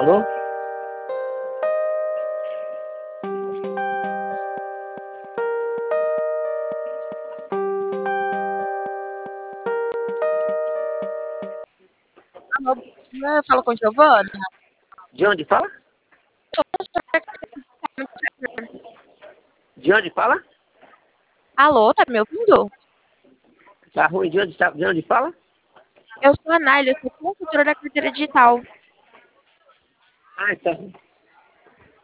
Alô? Alô, eu falo com Giovana. De onde fala? De onde fala? Alô, tá me ouvindo? Tá ruim. De onde fala? Eu sou a Nália, eu sou consultora da carteira digital. Ah, tá.